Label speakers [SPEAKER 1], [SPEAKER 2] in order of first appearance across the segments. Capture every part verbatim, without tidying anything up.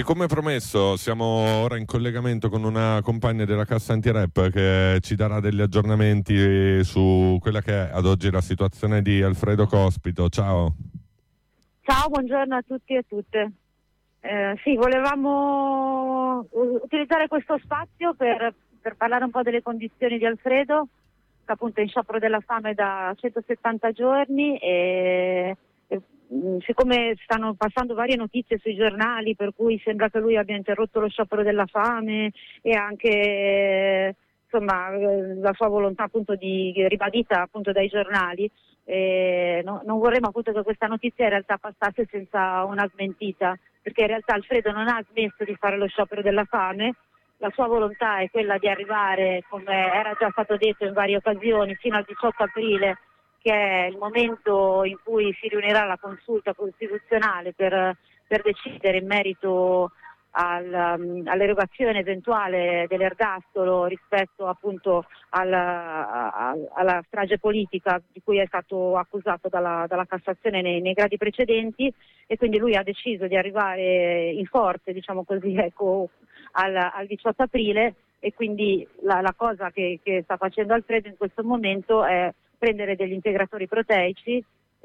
[SPEAKER 1] E come promesso siamo ora in collegamento con una compagna della Cassa Antirep che ci darà degli aggiornamenti su quella che è ad oggi la situazione di Alfredo Cospito. Ciao.
[SPEAKER 2] Ciao, buongiorno a tutti e a tutte. Eh, sì, volevamo utilizzare questo spazio per, per parlare un po' delle condizioni di Alfredo, che appunto è in sciopero della fame da centosettanta giorni e, e siccome stanno passando varie notizie sui giornali per cui sembra che lui abbia interrotto lo sciopero della fame e anche eh, insomma la sua volontà appunto di ribadita appunto dai giornali, eh, no, non vorremmo appunto che questa notizia in realtà passasse senza una smentita, perché in realtà Alfredo non ha smesso di fare lo sciopero della fame. La sua volontà è quella di arrivare, come era già stato detto in varie occasioni, fino al diciotto aprile, che è il momento in cui si riunirà la consulta costituzionale per, per decidere in merito al, um, all'erogazione eventuale dell'ergastolo rispetto appunto alla, alla, alla strage politica di cui è stato accusato dalla, dalla Cassazione nei, nei gradi precedenti, e quindi lui ha deciso di arrivare in forze, diciamo così, ecco, al, al diciotto aprile, e quindi la, la cosa che, che sta facendo Alfredo in questo momento è prendere degli integratori proteici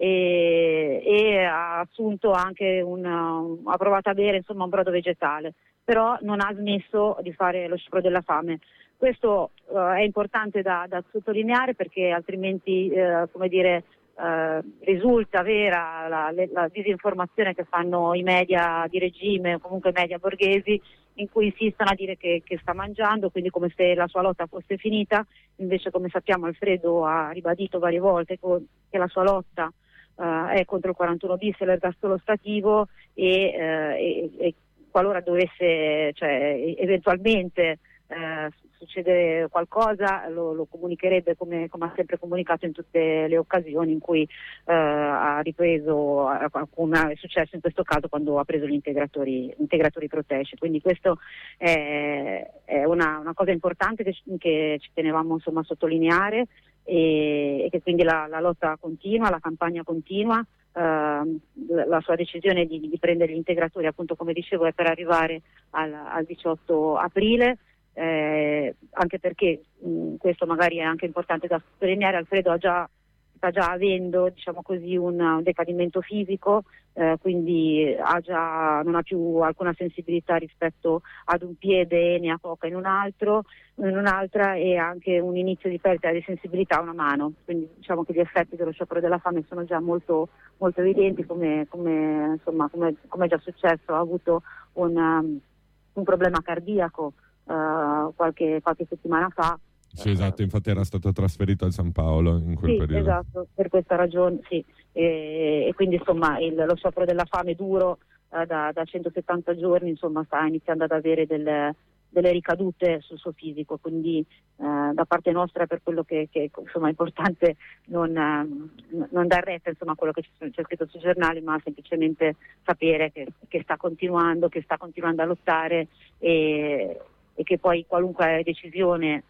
[SPEAKER 2] e, e ha assunto anche una, ha provato a bere insomma un brodo vegetale, però non ha smesso di fare lo sciopero della fame. Questo uh, è importante da, da sottolineare, perché altrimenti uh, come dire Uh, risulta vera la, la disinformazione che fanno i media di regime o comunque i media borghesi, in cui insistono a dire che, che sta mangiando, quindi come se la sua lotta fosse finita. Invece, come sappiamo, Alfredo ha ribadito varie volte co- che la sua lotta uh, è contro il quarantuno bis e l'ergastolo stativo e, uh, e, e qualora dovesse, cioè, eventualmente Eh, succede qualcosa lo, lo comunicherebbe come, come ha sempre comunicato in tutte le occasioni in cui eh, ha ripreso, come è successo in questo caso quando ha preso gli integratori, integratori proteici. Quindi questo è, è una, una cosa importante che, che ci tenevamo insomma a sottolineare, e, e che quindi la, la lotta continua, la campagna continua. Uh, la sua decisione di, di prendere gli integratori, appunto come dicevo, è per arrivare al, al diciotto aprile. Eh, anche perché mh, questo magari è anche importante da sottolineare, Alfredo ha già, sta già avendo, diciamo così, un, un decadimento fisico, eh, quindi ha già, non ha più alcuna sensibilità rispetto ad un piede e ne ha poca in un altro, in un'altra, e anche un inizio di perdita di sensibilità a una mano. Quindi diciamo che gli effetti dello sciopero della fame sono già molto, molto evidenti, come, come, insomma, come, come è già successo, ha avuto un, um, un problema cardiaco Uh, qualche, qualche settimana fa.
[SPEAKER 1] Sì, esatto, infatti era stato trasferito al San Paolo in quel
[SPEAKER 2] sì,
[SPEAKER 1] periodo.
[SPEAKER 2] Esatto, per questa ragione, sì. E, e quindi insomma il, lo sciopero della fame duro uh, da, da centosettanta giorni insomma sta iniziando ad avere delle, delle ricadute sul suo fisico, quindi uh, da parte nostra, per quello che, che insomma è importante non, uh, non dar retta insomma a quello che c'è, c'è scritto sui giornali, ma semplicemente sapere che, che sta continuando, che sta continuando a lottare, e e che poi qualunque decisione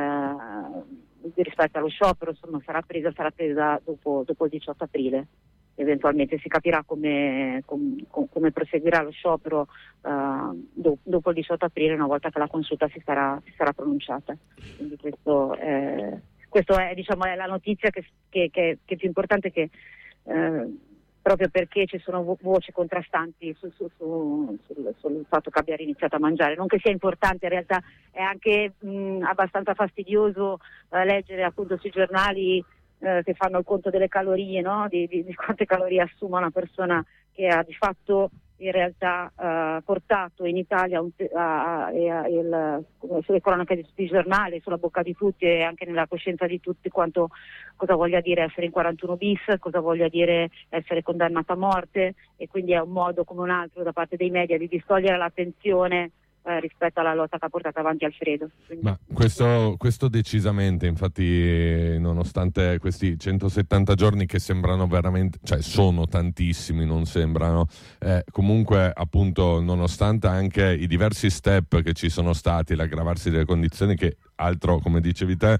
[SPEAKER 2] eh, rispetto allo sciopero insomma sarà presa sarà presa dopo, dopo il diciotto aprile. Eventualmente si capirà come, com, com, come proseguirà lo sciopero eh, do, dopo il diciotto aprile, una volta che la consulta si sarà, si sarà pronunciata. Quindi questo, eh, questo è, diciamo, è la notizia che, che, che, che è più importante, che eh, proprio perché ci sono vo- voci contrastanti su, su, su, sul, sul fatto che abbia iniziato a mangiare. Non che sia importante, in realtà è anche mh, abbastanza fastidioso eh, leggere appunto sui giornali eh, che fanno il conto delle calorie, no? di, di, di quante calorie assume una persona che ha di fatto in realtà uh, portato in Italia un, a, a, a, il, sulle cronache di tutti i giornali, sulla bocca di tutti e anche nella coscienza di tutti, quanto cosa voglia dire essere in quarantuno bis, cosa voglia dire essere condannato a morte, e quindi è un modo come un altro da parte dei media di distogliere l'attenzione eh, rispetto alla lotta che ha portato avanti Alfredo. Quindi...
[SPEAKER 1] Ma questo, questo decisamente, infatti, nonostante questi centosettanta giorni che sembrano veramente, cioè sono tantissimi, non sembrano, eh, comunque appunto nonostante anche i diversi step che ci sono stati, l'aggravarsi delle condizioni che altro, come dicevi te,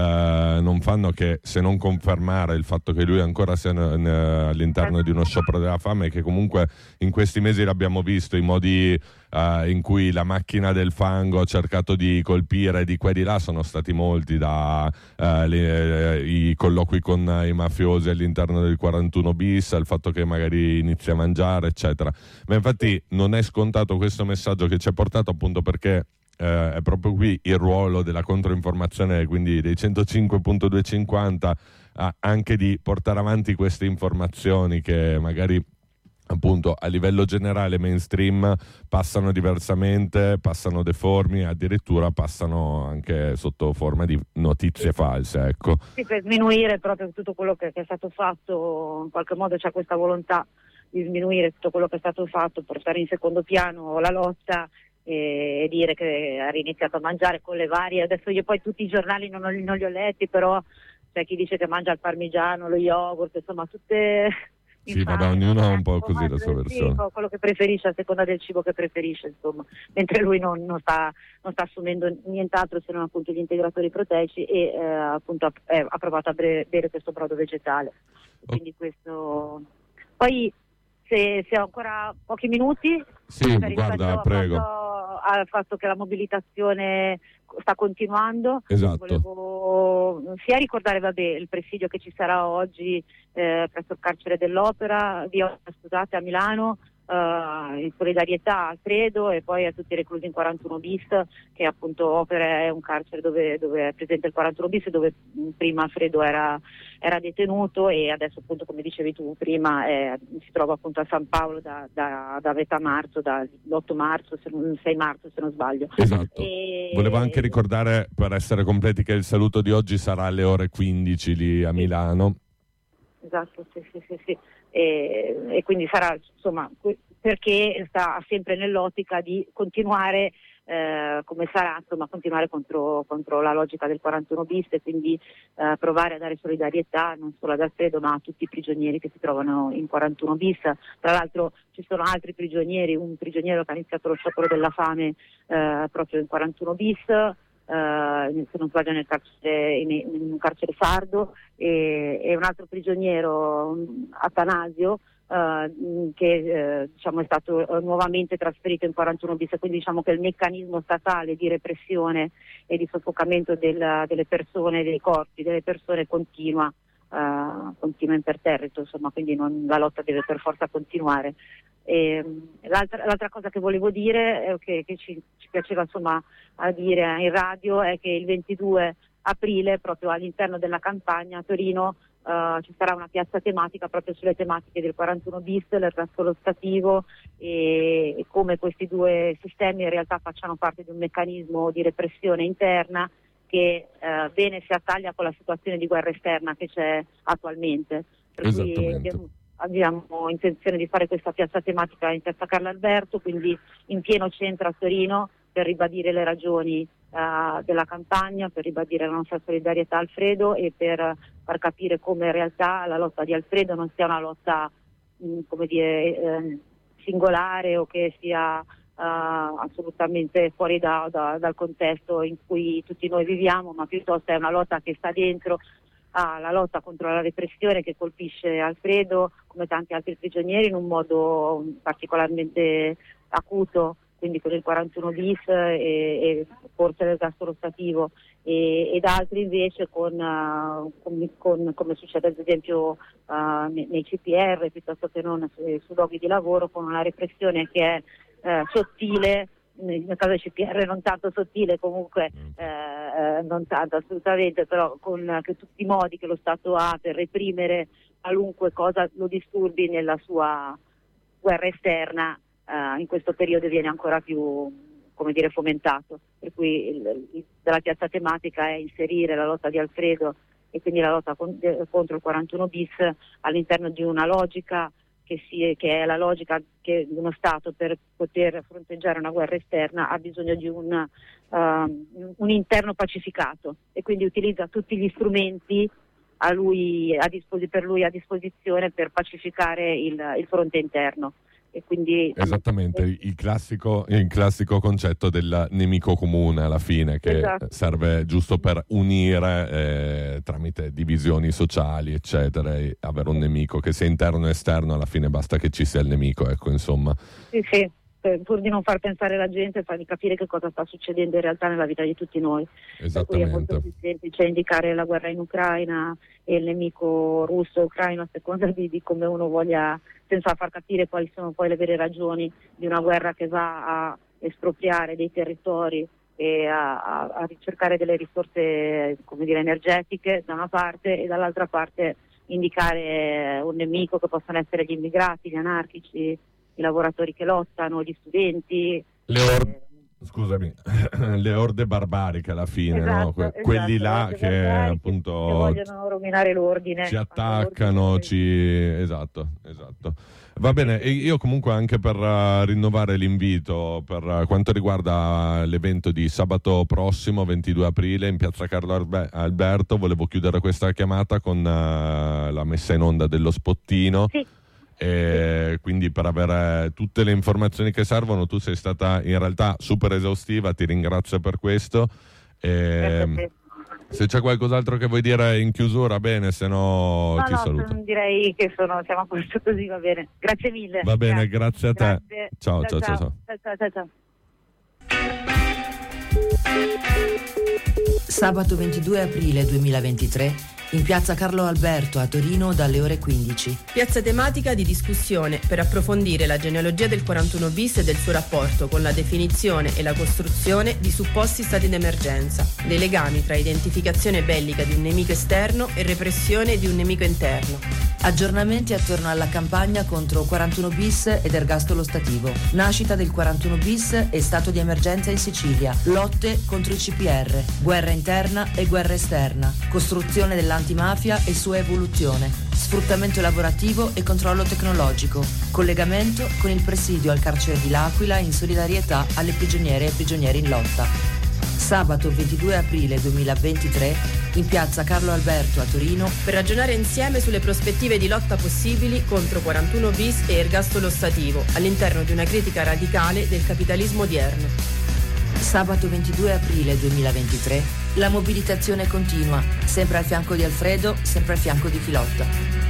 [SPEAKER 1] eh, non fanno che se non confermare il fatto che lui ancora sia n- n- all'interno di uno sciopero della fame, e che comunque in questi mesi l'abbiamo visto, i modi eh, in cui la macchina del fango ha cercato di colpire di qua e di là sono stati molti, da eh, le, eh, i colloqui con i mafiosi all'interno del quarantuno bis, al fatto che magari inizi a mangiare, eccetera. Ma infatti non è scontato questo messaggio che ci ha portato, appunto perché eh, è proprio qui il ruolo della controinformazione, quindi dei centocinque punto duecentocinquanta, eh, anche di portare avanti queste informazioni che magari appunto a livello generale mainstream passano diversamente, passano deformi, addirittura passano anche sotto forma di notizie false, ecco.
[SPEAKER 2] Sì, per sminuire proprio tutto quello che, che è stato fatto, in qualche modo c'è questa volontà di sminuire tutto quello che è stato fatto, portare in secondo piano la lotta e dire che ha riniziato a mangiare con le varie, adesso io poi tutti i giornali non, non li ho letti, però c'è chi dice che mangia il parmigiano, lo yogurt, insomma tutte...
[SPEAKER 1] Sì, vabbè, ognuno ha un po' così la sua versione.
[SPEAKER 2] Sì, quello che preferisce a seconda del cibo che preferisce, insomma, mentre lui non, non, sta, non sta assumendo nient'altro se non appunto gli integratori proteici e eh, appunto ha, eh, ha provato a bere, bere questo brodo vegetale. Quindi questo... Poi se, se ho ancora pochi minuti,
[SPEAKER 1] sì, guarda, prego.
[SPEAKER 2] Al fatto che la mobilitazione sta continuando,
[SPEAKER 1] esatto.
[SPEAKER 2] Volevo sia ricordare vabbè, il presidio che ci sarà oggi eh, presso il carcere dell'Opera, via, scusate, a Milano, eh, in solidarietà a Alfredo e poi a tutti i reclusi in quarantuno bis, che appunto Opera è un carcere dove, dove è presente il quarantuno bis, dove prima Alfredo era, era detenuto e adesso appunto come dicevi tu prima è, si trova appunto a San Paolo da, da, da metà marzo, dall'otto marzo, se non, sei marzo se non sbaglio.
[SPEAKER 1] Esatto.
[SPEAKER 2] E...
[SPEAKER 1] Volevo anche ricordare, per essere completi, che il saluto di oggi sarà alle ore quindici lì a Milano.
[SPEAKER 2] Esatto, sì, sì, sì, sì. E, e quindi sarà, insomma, perché sta sempre nell'ottica di continuare eh, come sarà, insomma, continuare contro, contro la logica del quarantuno bis e quindi eh, provare a dare solidarietà non solo ad Alfredo ma a tutti i prigionieri che si trovano in quarantuno bis. Tra l'altro ci sono altri prigionieri, un prigioniero che ha iniziato lo sciopero della fame eh, proprio in quarantuno bis, Uh, se non sbaglio nel carcere, in, in un carcere sardo, e, e un altro prigioniero, Atanasio, uh, che uh, diciamo è stato uh, nuovamente trasferito in quarantuno bis, quindi diciamo che il meccanismo statale di repressione e di soffocamento del, delle persone, dei corpi delle persone continua, uh, continua imperterrito, insomma, quindi non, la lotta deve per forza continuare. E, l'altra, l'altra cosa che volevo dire, eh, che, che ci, ci piaceva insomma a dire in radio, è che il ventidue aprile proprio all'interno della campagna a Torino uh, ci sarà una piazza tematica proprio sulle tematiche del quarantuno bis, l'ergastolo stativo e, e come questi due sistemi in realtà facciano parte di un meccanismo di repressione interna che uh, bene si attaglia con la situazione di guerra esterna che c'è attualmente. Per
[SPEAKER 1] Esattamente.
[SPEAKER 2] Cui, abbiamo intenzione di fare questa piazza tematica in piazza Carlo Alberto, quindi in pieno centro a Torino, per ribadire le ragioni uh, della campagna, per ribadire la nostra solidarietà a Alfredo e per far capire come in realtà la lotta di Alfredo non sia una lotta mh, come dire, eh, singolare o che sia uh, assolutamente fuori da, da, dal contesto in cui tutti noi viviamo, ma piuttosto è una lotta che sta dentro alla lotta contro la repressione che colpisce Alfredo come tanti altri prigionieri in un modo particolarmente acuto, quindi con il quarantuno bis e, e forse l'ergastolo stativo e, ed altri invece con, uh, con, con come succede ad esempio uh, nei, nei C P R piuttosto che non su, su luoghi di lavoro, con una repressione che è uh, sottile, nel caso del C P R non tanto sottile, comunque eh, non tanto assolutamente, però con che tutti i modi che lo Stato ha per reprimere qualunque cosa lo disturbi nella sua guerra esterna, eh, in questo periodo viene ancora più, come dire, fomentato. Per cui il, il, la piazza tematica è inserire la lotta di Alfredo e quindi la lotta con, eh, contro il quarantuno bis all'interno di una logica Che, si, che è la logica che uno Stato per poter fronteggiare una guerra esterna ha bisogno di un, uh, un interno pacificato e quindi utilizza tutti gli strumenti a lui, a dispos- per lui a disposizione per pacificare il, il fronte interno. e quindi
[SPEAKER 1] esattamente il classico, il classico concetto del nemico comune alla fine, che
[SPEAKER 2] esatto.
[SPEAKER 1] serve giusto per unire eh, tramite divisioni sociali eccetera, e avere un nemico che sia interno e esterno, alla fine basta che ci sia il nemico, ecco, insomma.
[SPEAKER 2] Sì, sì, per, pur di non far pensare la gente, fargli capire che cosa sta succedendo in realtà nella vita di tutti noi. Per cui è molto più semplice indicare la guerra in Ucraina e il nemico russo ucraino, a seconda di, di come uno voglia, senza far capire quali sono poi le vere ragioni di una guerra che va a espropriare dei territori e a, a, a ricercare delle risorse, come dire, energetiche da una parte, e dall'altra parte indicare un nemico che possono essere gli immigrati, gli anarchici, i lavoratori che lottano, gli studenti.
[SPEAKER 1] Le or- Scusami, le orde barbariche alla fine,
[SPEAKER 2] esatto,
[SPEAKER 1] no? Que-
[SPEAKER 2] esatto,
[SPEAKER 1] quelli là che appunto
[SPEAKER 2] che vogliono rovinare l'ordine,
[SPEAKER 1] ci attaccano,
[SPEAKER 2] l'ordine...
[SPEAKER 1] ci... esatto, esatto. Va bene, e io comunque anche per uh, rinnovare l'invito per uh, quanto riguarda l'evento di sabato prossimo ventidue aprile in piazza Carlo Albe- Alberto, volevo chiudere questa chiamata con uh, la messa in onda dello spottino.
[SPEAKER 2] Sì.
[SPEAKER 1] E quindi per avere tutte le informazioni che servono, tu sei stata in realtà super esaustiva, ti ringrazio per questo. E se c'è qualcos'altro che vuoi dire in chiusura, bene, se no,
[SPEAKER 2] no
[SPEAKER 1] ti
[SPEAKER 2] no,
[SPEAKER 1] saluto.
[SPEAKER 2] Direi che sono, siamo a posto così, va bene. Grazie mille.
[SPEAKER 1] Va bene, grazie, grazie a te.
[SPEAKER 2] Grazie.
[SPEAKER 1] Ciao, ciao, ciao, ciao.
[SPEAKER 2] ciao, ciao, ciao, ciao.
[SPEAKER 3] Sabato ventidue aprile duemilaventitré in piazza Carlo Alberto a Torino dalle ore quindici.
[SPEAKER 4] Piazza tematica di discussione per approfondire la genealogia del quarantuno bis e del suo rapporto con la definizione e la costruzione di supposti stati d'emergenza, dei legami tra identificazione bellica di un nemico esterno e repressione di un nemico interno.
[SPEAKER 3] Aggiornamenti attorno alla campagna contro quarantuno bis ed ergastolo stativo. Nascita del quarantuno bis e stato di emergenza in Sicilia. Lotte contro i C P R. Guerra interna e guerra esterna. Costruzione dell'antimafia e sua evoluzione. Sfruttamento lavorativo e controllo tecnologico. Collegamento con il presidio al carcere di L'Aquila in solidarietà alle prigioniere e prigionieri in lotta. Sabato ventidue aprile duemilaventitré in piazza Carlo Alberto a Torino
[SPEAKER 4] per ragionare insieme sulle prospettive di lotta possibili contro quarantuno bis e ergastolo stativo all'interno di una critica radicale del capitalismo odierno.
[SPEAKER 3] Sabato ventidue aprile duemilaventitré la mobilitazione continua, sempre al fianco di Alfredo, sempre al fianco di Filotta.